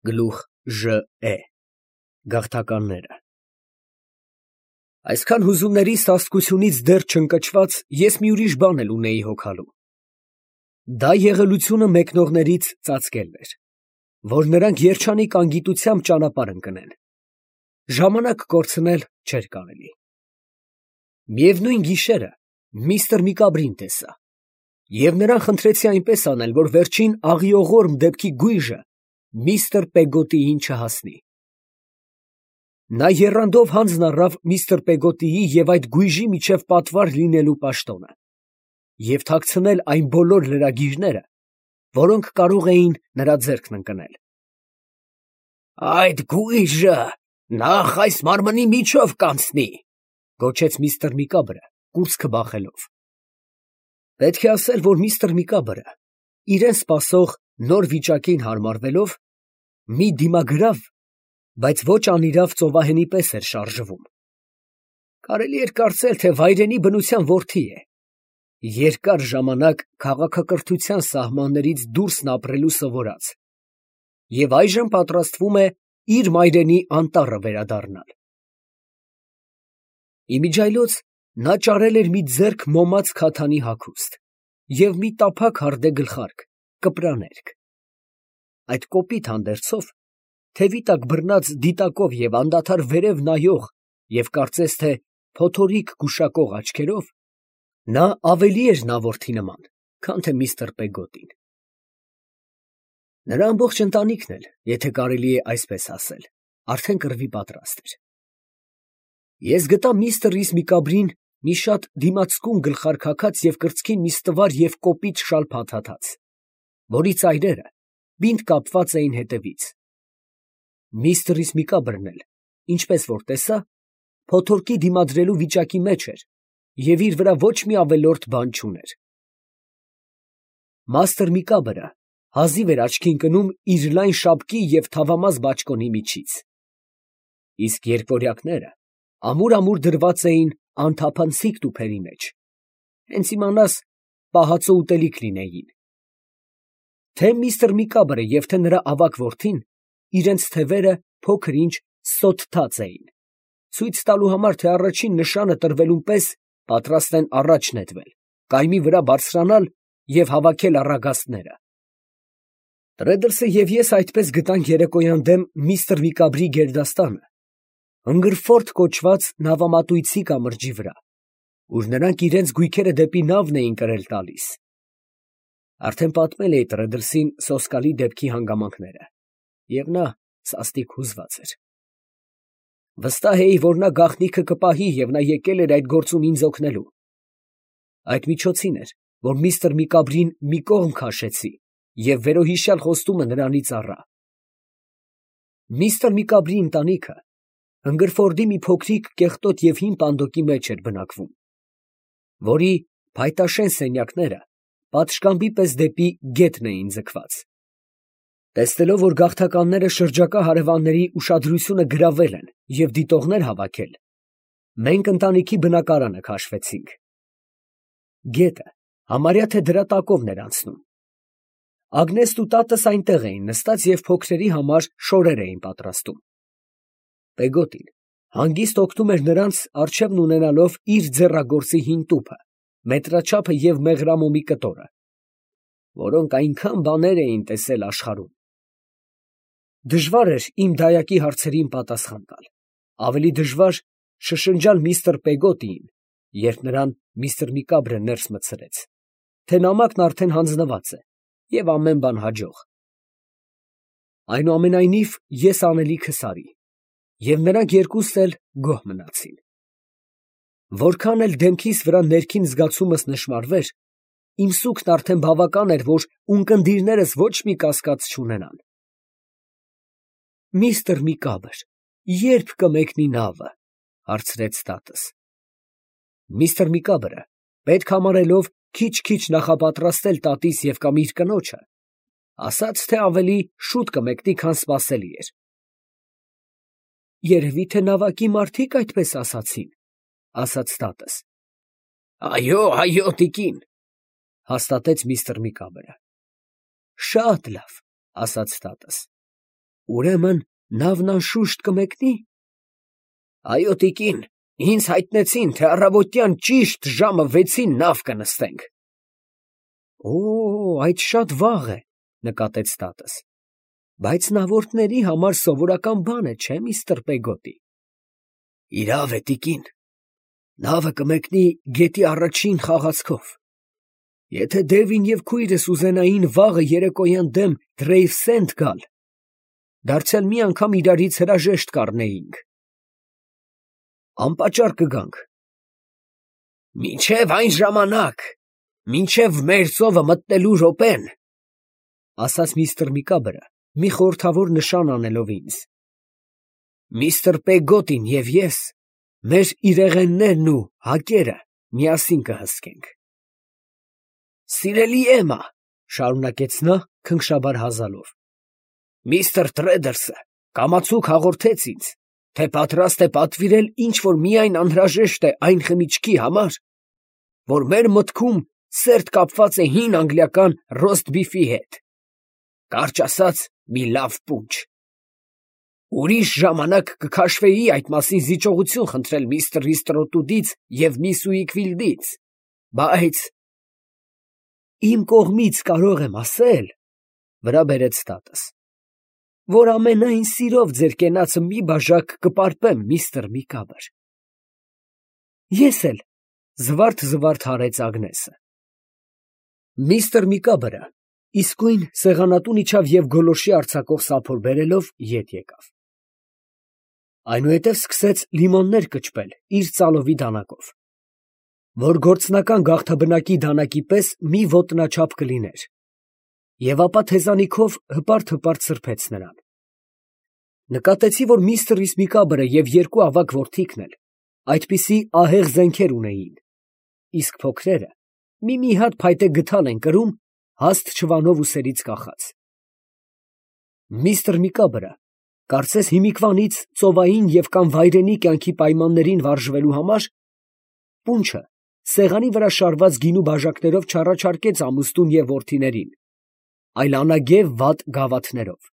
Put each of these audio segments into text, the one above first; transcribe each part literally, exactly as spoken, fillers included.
Գլուխ Ժ Է Գաղթականները։ Այսքան հուզումների սաստկությունից դեռ չընկճված ես մի ուրիշ բան էլ ունեի հոգալու. դա եղելությունը մեկնողներից ծածկելն էր, որ նրանք երջանիկ անգիտությամբ ճանապարհ ընկնեն, ժամանակ կորցնել չէր կարելի։ Միևնույն գիշերը միստր Միկաբրին տեսա, և նրան խնդրեցի այնպես անել, որ վերջին աղիողորմ դեպքի գույժը միստր Պեգոտիին չհասնի։ Նա եռանդով հանձն առավ միստր Պեգոտիի և այդ գույժի միջև պատվար լինելու պաշտոնը և թաքցնել այն բոլոր լրագիրները, որոնք կարող էին նրա ձեռքն ընկնել։ «Այդ գույժը նախ այս մարմնի միջով կանցնի», գոչեց միստր Միկաբրը, կուրծքը բախելով։ Պետք է ասել, որ միստր Միկաբրը, իրան սպասող նոր վիճակին հարմարվելով, մի դիմագրավ, բայց ոչ անիրավ ծովահենի պես էր շարժվում։ Կարելի էր կարծել, թե վայրենի բնության որդի է, երկար ժամանակ քաղաքակրթության սահմաններից դուրսն ապրելու սովորած, և այժմ պատրաստվում է իր մայրենի անտառը վերադառնալ։ Իմիջիայլոց նա ճարել էր մի ձեռք մոմած քաթանի հագուստ և մի տափակ հարդե գլխարկ, կպրաներկ։ Այդ կոպիտ հանդերձով, թևի տակ բռնած դիտակով և անդադար վերև նայող և կարծես թե փոթորիկ գուշակող աչքերով, նա ավելի էր նա որդի նման, քան թե միստր Պեգոտին։ Նրա ամբողջ ընտանիքն էլ, եթե կարելի է այսպես ասել, արդեն կռվի պատրաստ էր։ Ես գտա միստր Միկաբրին մի շատ դիմացկուն գլխարկ հագած և կրծքին մի ստվար և կոպիտ շալ փաթաթած, որի ծայրերը բինտ կապված էին հետևից։ Միստր Միկաբրն էլ, ինչպես որ տեսա, փոթորկի դիմադրելու վիճակի մեջ էր և իր վրա ոչ մի ավելորդ բան չուներ։ Մաստր Միկաբրը հազիվ էր աչքի ընկնում իր լայն շապկի և թավամաս բաճկոնի միջից, իսկ երկվորյակները ամուր֊ամուր դրված էին անթափանցիկ տուփերի մեջ, հենց իմանաս պահածո ուտելիք լինեին։ Թե միստր Միկաբրը և թե նրա ավագ որդին իրենց թևերը փոքր֊ինչ սոթթած էին, ցույց տալու համար, թե առաջին նշանը տրվելուն պես պատրաստ են առաջ նետվել, կայմի վրա բարձրանալ և հավաքել առագաստները։ Տրեդլսը և ես այդպես գտանք երեկոյան դեմ միստր Միկաբրի գերդաստանը Հնգրֆորդ կոչված նավամատույցի կամրջի վրա, ուր նրանք իրենց գույքերը դեպի նավն էին կրել տալիս։ Արդեն պատմել էի Տրեդլսին սոսկալի դեպքի հանգամանքները, և նա սաստիկ հուզված էր։ Վստահ էի, որ նա գաղտնիքը կպահի, և նա եկել էր այդ գործում ինձ օգնելու։ Այդ միջոցին էր, որ միստր Միկաբրին մի կողմ քաշեցի և վերոհիշյալ խոստումը նրանից առա։ Միստր Միկաբրի ընտանիքը Հնգրֆորդի մի փոքրիկ կեղտոտ և հին պանդոկի մեջ էր բնակվում, որի փայտաշեն սենյակները պատշգամբի պես դեպի գետն էին ձգված։ Տեսնելով, որ գաղթականները շրջակա հարևանների ուշադրությունը գրավել են և դիտողներ հավաքել, մենք ընտանիքի բնակարանը քաշվեցինք։ Գետը համարյա թե դրա տակովն էր անցնում։ Ագնեստն ու տատս այնտեղ էին նստած և փոքրերի համար շորեր էին պատրաստում։ Պեգոտին հանգիստ օգնում էր նրանց առջևն ունենալով իր ձեռագործի հին տուփը, մետրաչափը և մեղրամոմի կտորը, որոնք այնքան բաներ էին տեսել աշխարհում։ Դժվար էր իմ դայակի հարցերին պատասխան տալ, ավելի դժվար շշնջալ միստր Պեգոտիին, երբ նրան միստր Միկաբրը ներս մտցրեց, թե նամակն արդեն հանձնված է և ամեն բան հաջող։ Այնուամենայնիվ ես անելիքս արի, և նրանք երկուսն էլ գոհ մնացին։ Որքան էլ դեմքիս վրա ներքին զգացումս նշմարվեր, իմ սուգն արդեն բավական էր, որ ունկնդիրներս ոչ մի կասկած չունենան։ «Միստր Միկաբր, ե՞րբ կմեկնի նավը», ֊ հարցրեց տատս։ Միստր Միկաբրը, պետք համարելով քիչ֊քիչ նախապատրաստել տատիս և կամ իր կնոջը, ասաց, թե ավելի շուտ կմեկնի, քան սպասելի էր։ «Երևի թե նավակի մարդիկ այդպես ասացին», ֊ ասաց տատս։ «Այո, այո, տիկին», ֊ հաստատեց միստր Միկաբրը։ «Շատ լավ», ֊ ասաց տատս։ Ուրեմն նավն անշուշտ կմեկնի։ Այո, տիկին, ինձ հայտնեցին, թե առավոտյան ճիշտ ժամը վեցին նավ կնստենք։ Օ, այդ շատ վաղ է, նկատեց տատս։ Բայց նավորդների համար սովորական բան է, չէ՞, միստր Պեգոտի։ Իրավ է, տիկին, նավը կմեկնի գետի առաջին խաղացքով։ Եթե Դևին և քույրս ուզենային վաղը երեկոյան դեմ Գրեյվսենդ գալ, դարձյալ մի անգամ իրարից հրաժեշտ կառնեինք։ Անպատճառ կգանք։ Մինչև այն ժամանակ, մինչև մեր ծովը մտնելու րոպեն, ասաց միստր Միկաբրը, մի խորհրդավոր նշան անելով ինձ, միստր Պեգոտին և ես մեր իրեղեններն ու հակերը միասին կհսկենք։ Սիրելի Էմմա, շարունակեց նա քնքշաբար հազալով, միստր Տրեդերսը կամացուկ հաղորդեց ինձ, թե պատրաստ է պատվիրել ինչ-որ միայն անհրաժեշտ է այն խմիչքի համար, որ մեր մտքում սերտ կապված է հին անգլիական ռոստ բիֆի հետ, կարճ ասած, մի լավ պունչ։ Ուրիշ ժամանակ կքաշվեի այդ մասին զիջողություն խնդրել միստր Իստրոտուդից և միս Ուիկֆիլդից, բայց… Իմ կողմից կարող եմ ասել, վրա բերեց տատս, որ ամենայն սիրով ձեր կենացը մի բաժակ կպարպեմ, միստր Միկաբր։ Ես էլ, զվարթ֊զվարթ հարեց Ագնեսը։ Միստր Միկաբրը իսկույն սեղանատուն իջավ և գոլորշի արձակով սափոր բերելով ետ եկավ։ Այնուհետև սկսեց լիմոններ կճպել իր ծալովի դանակով, որ գործնական գաղթաբնակի դանակի պես մի ոտնաչափ կլիներ, և ապա թեզանիքով հպարտ֊հպարտ սրբեց նրան։ Նկատեցի, որ միստր Միկաբրը և երկու ավագ որդիքն էլ այդպիսի ահեղ զենքեր ունեին, իսկ փոքրերը մի֊մի հատ փայտե գդալ են կրում, հաստ չվանով ուսերից կախած։ Միստր Միկաբրը, կարծես հիմիկվանից ծովային և կամ վայրենի կյանքի պայմաններին վարժվելու համար, պունչը սեղանի վրա շարված գինու բաժակներով չառաջարկեց ամուսնուն և որդիներին, այլ անագև վատ գավաթներով։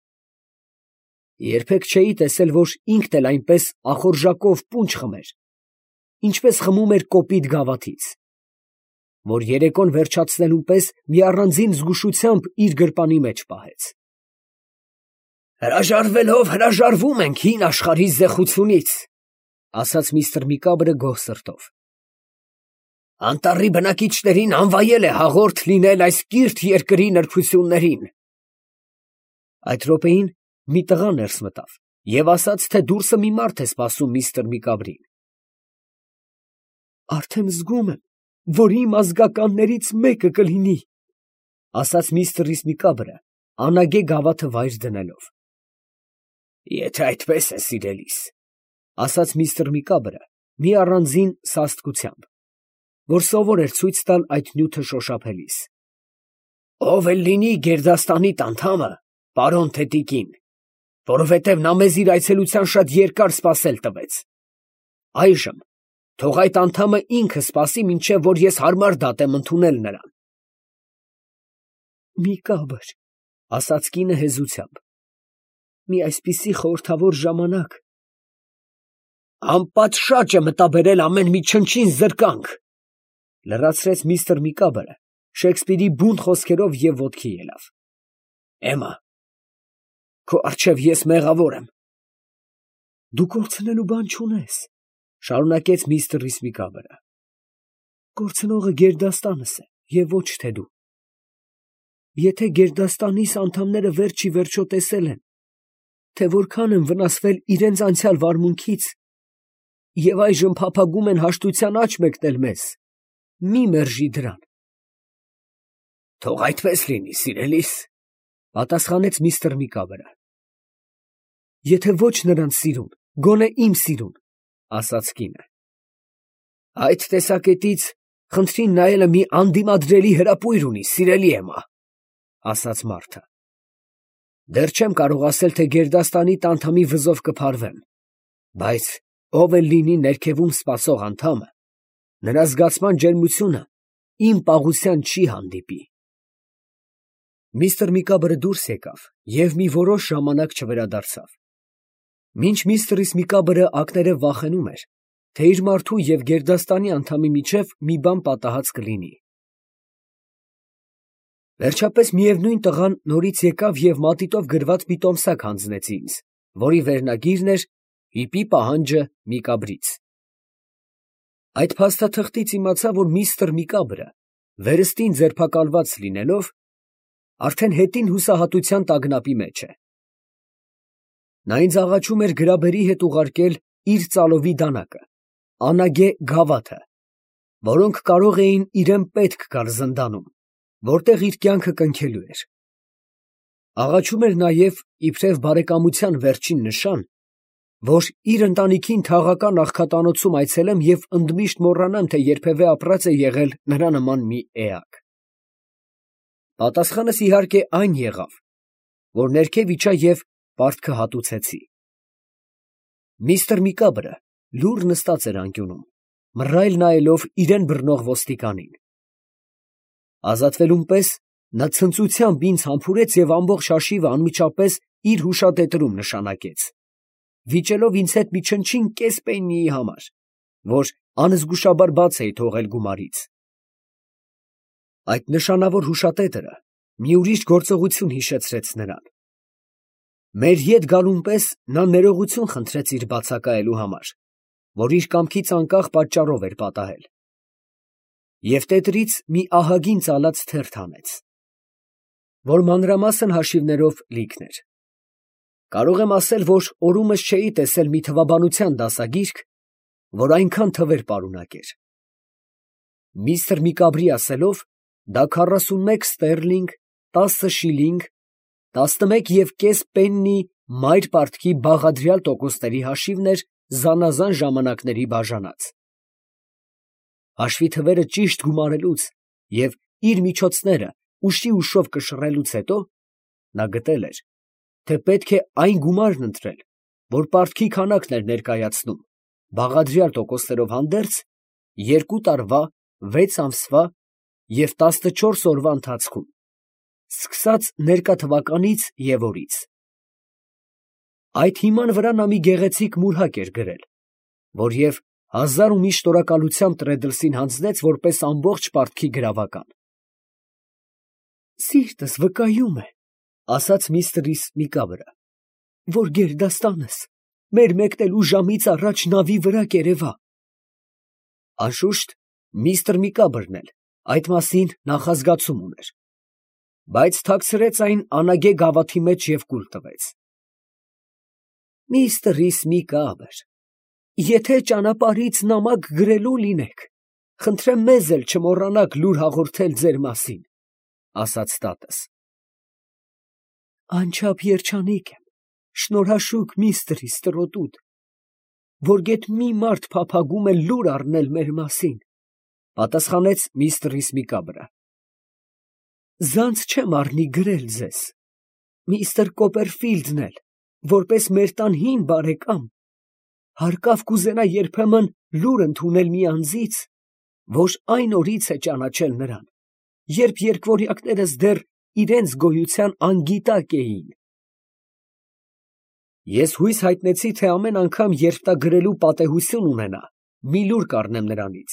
Երբեք չէի տեսել, որ ինքն էլ այնպես ախորժակով պունչ խմեր, ինչպես խմում էր կոպիտ գավաթից, որ երեկոն վերջացնելուն պես մի առանձին զգուշությամբ իր գրպանի մեջ պահեց։ Հրաժարվելով հրաժարվում ենք հին աշխարհի զեղությունից, ասաց միստր Միկաբրը գոհ սրտով։ Անտառի բնակիչներին անվայել է հաղորդ լինել այս կիրթ երկրի նրբություններին։ Այդ րոպեին մի տղա ներս մտավ և ասաց, թե դուրսը մի մարդ է սպասում միստր Միկաբրին։ Արդեն զգում եմ, որ իմ ազգականներից մեկը կլինի, ասաց միստր Միկաբրը, անագե գավաթը վայր դնելով։ Եթե այդպես է, սիրելիս, ասաց միստր Միկաբրը մի առանձին սաստկությամբ, որ սովոր էր ցույց տալ այդ նյութը շոշափելիս։ Ով էլ լինի գերդաստանի տանտամը, պարոն թե տիկին, որովհետև նա մեզ իր այցելության շատ երկար սպասել տվեց։ Այժմ թող այդ անդամը ինքը սպասի, մինչև որ ես հարմար դատեմ ընդունել նրան։ Միկաբր, ասաց կինը հեզությամբ, մի այսպիսի խորհրդավոր ժամանակ… Անպատշաճ է մտաբերել ամեն մի չնչին զրկանք, լրացրեց միստր Միկաբրը Շեքսպիրի բուն խոսքերով և ոտքի ելավ։ Էմմա, քո առջև ես մեղավոր եմ։ Դու կորցնելու բան չունես, շարունակեց միստր Միկաբրը։ Կորցնողը գերդաստանս է և ոչ թե դու։ Եթե գերդաստանիս անդամները վերջ ի վերջո տեսել են, թե որքան են վնասվել իրենց անցյալ վարմունքից և այժմ փափագում են հաշտության աջ մեկնել մեզ, մի մերժի դրան։ Թող այդպես լինի, սիրելիս, պատասխանեց միստր Միկաբրը։ Եթե ոչ նրանց սիրուն, գոնե իմ սիրուն, ասաց կինը։ Այդ տեսակետից խնդրին նայելը մի անդիմադրելի հրապույր ունի, սիրելի Էմմա, ասաց մարդը։ Դեռ չեմ կարող ասել, թե գերդաստանի տանտամի վզով կփարվեմ, բայց ով էլ լինի ներքևում սպասող անդամը, նրա զգացման ջերմությունը իմ պաղության չի հանդիպի։ Միստր Միկաբրը դուրս եկավ և մի որոշ ժամանակ չվերադարձավ։ Մինչ միստր Միկաբրը ակներև վախենում էր, թե իր մարդու և գերդաստանի անդամի միջև մի բան պատահած կլինի։ Վերջապես միևնույն տղան նորից եկավ և մատիտով գրված մի տոմսակ հանձնեց ինձ, որի վերնագիրն էր «Հիպի պահանջը Միկաբրից»։ Այդ փաստաթղթից իմացա, որ միստր Միկաբրը, վերստին ձերբակալված լինելով, արդեն հետին հուսահատության տագնապի մեջ է։ Նա ինձ աղաչում էր գրաբերի հետ ուղարկել իր ծալովի դանակը, անագե գավաթը, որոնք կարող էին իրան պետք գալ զնդանում, որտեղ իր կյանքը կնքելու էր։ Աղաչում էր նաև, իբրև բարեկամության վերջին նշան, որ իր ընտանիքին թաղական աղքատանոցում այցելեմ և ընդմիշտ մոռանամ, թե երբևէ ապրած է եղել նրա նման մի էակ։ Պատասխանս իհարկե այն եղավ, որ ներքև իջա և պարտքը հատուցեցի։ Միստր Միկաբրը լուռ նստած էր անկյունում, մռայլ նայելով իրան բռնող ոստիկանին։ Ազատվելուն պես նա ցնծությամբ ինձ համբուրեց և ամբողջ հաշիվը անմիջապես իր հուշատետրում նշանակեց, վիճելով ինձ հետ մի չնչին կես պեննիի համար, որ անզգուշաբար բաց էի թողել գումարից։ Այդ նշանավոր հուշատետրը մի ուրիշ գործողություն հիշեցրեց նրան։ Մեր ետ գալուն պես նա ներողություն խնդրեց իր բացակայելու համար, որ իր կամքից անկախ պատճառով էր պատահել, և տետրից մի ահագին ծալած թերթ հանեց, որ մանրամասն հաշիվներով լիքն էր։ Կարող եմ ասել, որ օրումս չէի տեսել մի թվաբանության դասագիրք, որ այնքան թվեր պարունակեր։ Միստր Միկաբրի ասելով, դա քառասունմեկ ստերլինգ, տասը շիլինգ, տասնմեկ և կես պեննի մայր պարտքի բաղադրյալ տոկոսների հաշիվն էր զանազան ժամանակների բաժանած։ Հաշվի թվերը ճիշտ գումարելուց և իր միջոցները ուշի ուշով կշռելուց հետո, նա գտել էր, թե պետք է այն գումարն ընտրել, որ պարտքի քանակն էր ներկայացնում, բաղադրյալ տոկոսներով հանդերձ, երկու տարվա, վեց ամսվա և տասնչորս օրվա ընթացքում, սկսած ներկա թվականից և օրից։ Այդ հիման վրա նա մի գեղեցիկ մուրհակ էր գրել, որ և հազար ու մի շնորհակալությամբ Տրեդլսին հանձնեց որպես ամբողջ պարտքի գրավական։ «Սիրտս վկայում է, ֊ ասաց միստր Միկաբրը, ֊ որ գերդաստանս մեր մեկնելու ժամից առաջ նավի վրա կերևա»։ Անշուշտ, միստր Միկաբրն էլ այդ մասին նախազգացում ուներ, բայց թաքցրեց այն անագե գավաթի մեջ և կուլ տվեց։ «Միստր Միկաբր, եթե ճանապարհից նամակ գրելու լինեք, խնդրեմ մեզ էլ չմոռանաք լուր հաղորդել ձեր մասին, ֊ ասաց տատս։ ֊ Անչափ երջանիկ եմ, շնորհաշուք միստր Ստրոտուդ, որ գեթ մի մարդ փափագում է լուր առնել մեր մասին, ֊ պատասխանեց միստր Միկաբրը։ Զանց չեմ առնի գրել ձեզ, միստր Կոպերֆիլդն էլ, որպես մեր տան հին բարեկամ, հարկավ կուզենա երբեմն լուր ընդունել մի անձից, որ այն օրից է ճանաչել նրան, երբ երկվորյակներս դեռ իրենց գոյության անգիտակ էին։ Ես հույս հայտնեցի, թե ամեն անգամ, երբ նա գրելու պատեհություն ունենա, մի լուր կառնեմ նրանից։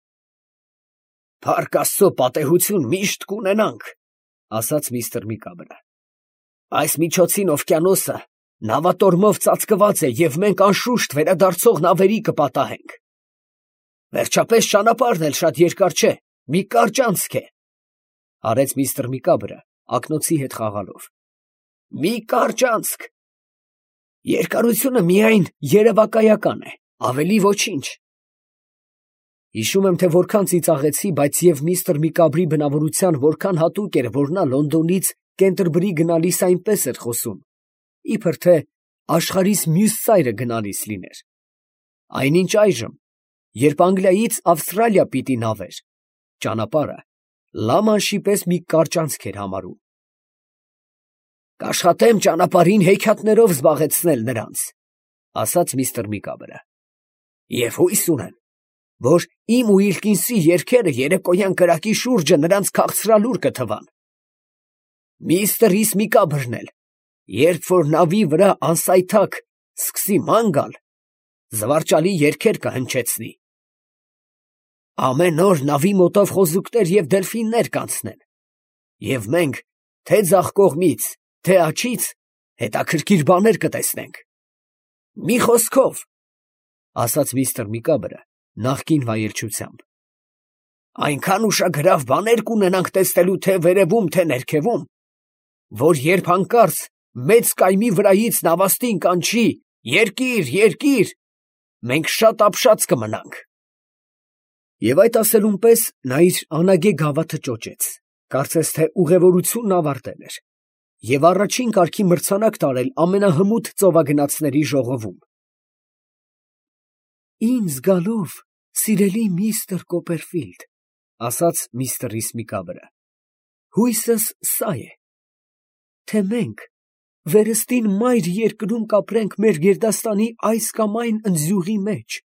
«Փառք Աստծո, պատեհություն միշտ կունենանք, ֊ ասաց միստր Միկաբրը։ Այս միջոցին օվկիանոսը նավատորմով ծածկված է և մենք անշուշտ վերադարձող նավերի կպատահենք։ Վերջապես ճանապարհն էլ շատ երկար չէ, մի կարճ անցք է, ֊ արեց միստր Միկաբրը ակնոցի հետ խաղալով։ Մի կարճ անցք. երկարությունը միայն երևակայական է, ավելի ոչինչ։ Հիշում եմ, թե որքան ծիծաղեցի, բայց և միստր Միկաբրի բնավորության որքան հատուկ էր, որ նա Լոնդոնից Կենտերբրի գնալիս այնպես էր խոսում, իբր թե աշխարհիս մյուս ծայրը գնալիս լիներ։ Այնինչ այժմ, երբ Անգլիայից Ավստրալիա պիտի նավեր, ճանապարհը Լամանշի պես մի կարճ անցք էր համարում։ «Կաշխատեմ ճանապարհին հեքիաթներով զբաղեցնել նրանց, ֊ ասաց միստր Միկաբրը, ֊ և հույս ունեմ, որ իմ ու Ուիլկինսի երգերը երեկոյան կրակի շուրջը նրանց քաղցրալուր կթվան։ միստր Իսմիկաբրն էլ, երբ որ նավի վրա անսայթակ սկսի ման գալ, զվարճալի երգեր կհնչեցնի։ Ամեն օր նավի մոտով խոզուկներ և դելֆիններ կանցնեն, և մենք թե ձախ կողմից, թե աջից հետաքրքիր բաներ կտեսնենք։ Մի խոսքով, ֊ ասաց միստր Միկաբրը նախկին վայելչությամբ, այնքան ուշագրավ բաներ կունենանք տեսնելու թե վերևում, թե ներքևում, որ երբ հանկարծ մեծ կայմի վրայից նավաստին կանչի «Երկիր, երկիր», մենք շատ ապշած կմնանք։ Եվ այդ ասելուն պես նա իր անագե գավաթը ճոճեց, կարծես թե ուղևորությունն ավարտել էր, և առաջին կարգի մրցանակ տարել ամենահմուտ ծովագնացների ժողովում։ «Ինձ գալով, սիրելի միստր Կոպերֆիլդ, ֊ ասաց միստր Իսմիկաբրը, ֊ հույսս սա է, թե մենք վերստին մայր երկրում կապրենք մեր գերդաստանի այս կամ այն ընձյուղի մեջ։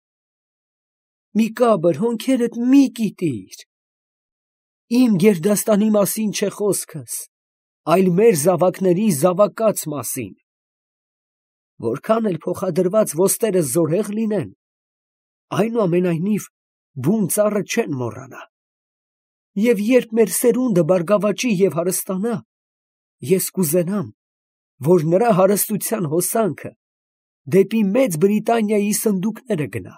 Միկաբր, հոնքերդ մի կիտիր. իմ գերդաստանի մասին չէ խոսքս, այլ մեր զավակների զավակաց մասին։ Որքան էլ փոխադրված ոսկորս զորեղ լինեն, այնուամենայնիվ բուն ծառը չեն մոռանա։ Եվ երբ մեր սերունդը բարգավաճի և հարստանա, ես կուզենամ, որ նրա հարստության հոսանքը դեպի Մեծ Բրիտանիայի սնդուկները գնա։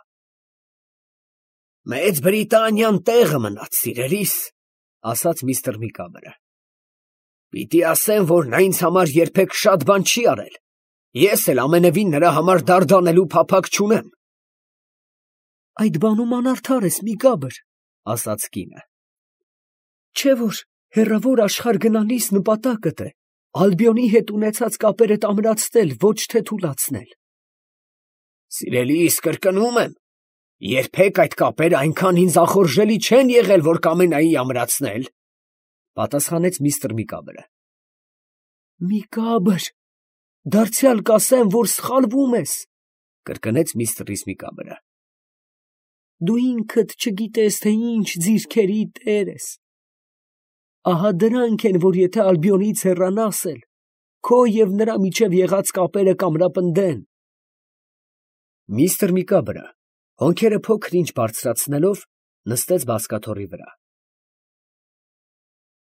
Մեծ Բրիտանիան տեղը մնաց, սիրելիս, ֊ ասաց միստր Միկաբրը։ Պիտի ասեմ, որ նա ինձ համար երբեք շատ բան չի արել, ես էլ ամենևին նրա համար դարդանելու փափագ չունեմ։ Այդ բանում անարդար ես, Միկաբր, ֊ ասաց կինը։ Չէ՞ որ հեռավոր աշխարհ գնալիս նպատակդ է Ալբիոնի հետ ունեցած կապերդ ամրացնել, ոչ թե թուլացնել։ Սիրելիս, կրկնում եմ, երբեք այդ կապերը այնքան ինձ ախորժելի չեն եղել, որ կամենայի ամրացնել, ֊ պատասխանեց միստր Միկաբրը։ Միկաբր, դարձյալ կասեմ, որ սխալվում ես, ֊ կրկնեց միստր Իսմիկաբրը։ Դու ինքդ չգիտես, թե ինչ ձիրքերի տեր ես։ Ահա դրանք են, որ եթե Ալբիոնից հեռանաս էլ, քո և նրա միջև եղած կապերը կամրապնդեն։ Միստր Միկաբրը, հոնքերը փոքր ինչ բարձրացնելով, նստեց բազկաթոռի վրա։